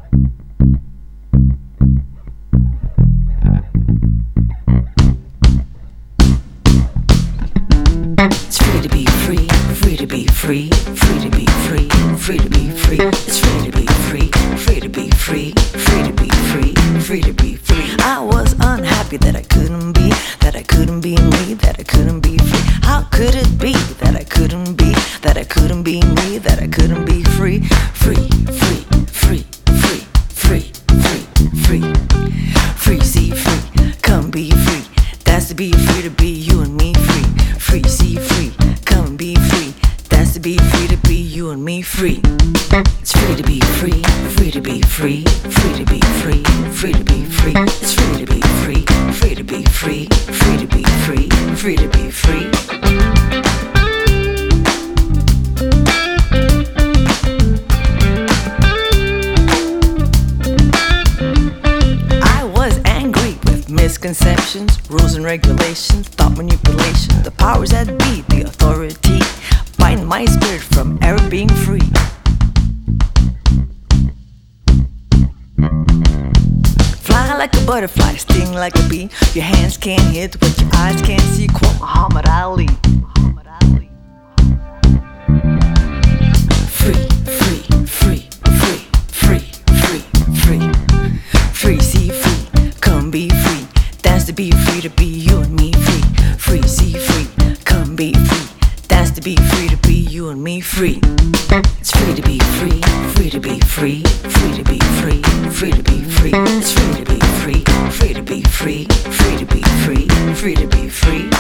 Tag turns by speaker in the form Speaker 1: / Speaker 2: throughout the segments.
Speaker 1: It's free to be free, free to be free, free to be free, free to be free. It's free to be free, free to be free, free to be free, free to be free. I was unhappy that I couldn't be me, that I couldn't be free. How could it be that I couldn't be me, that I couldn't be free, free, free, free, free, free, free, free, free, see free, come be free. That's to be free to be you and me free. Free, see free, come and be free. That's to be free to be you and me free. It's free to be free, free to be free, free to be free, free to be free. It's free to be free, free to be free, free to be free, free to be free. Misconceptions, rules and regulations, thought manipulation, the powers that be, the authority, fighting my spirit from ever being free. Fly like a butterfly, sting like a bee. Your hands can't hit what your eyes can't see. Quote Muhammad Ali. Free, free, free, free, free, free, free, free, see free, come be free. That's to be free to be you and me free. Free, see free, come be free. That's to be free to be you and me free. It's free to be free, free to be free, free to be free, free to be free. It's free to be free, free to be free, free to be free, free to be free.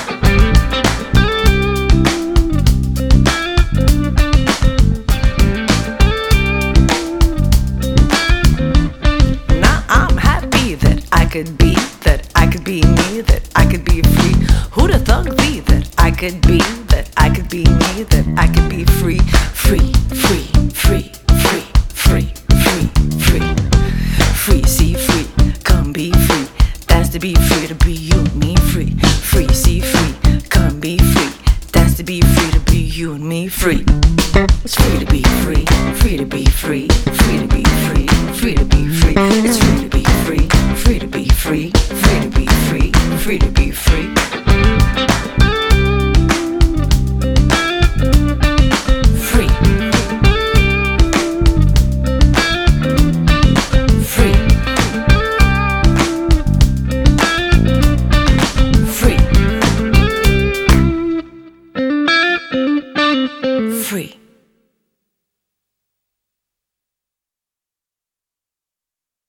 Speaker 1: Now I'm happy that I could be me, that I could be free. Who'd have thunk thee that I could be me, that I could be free, free, free, free, free, free, free, free, free, see free, come be free. That's to be free to be you and me free. Free, see free, come be free. That's to be free to be you and me free. It's free to be free, free to be free, free to be free, free to be free. It's free to be free, free to be free, free to be free, free to be free.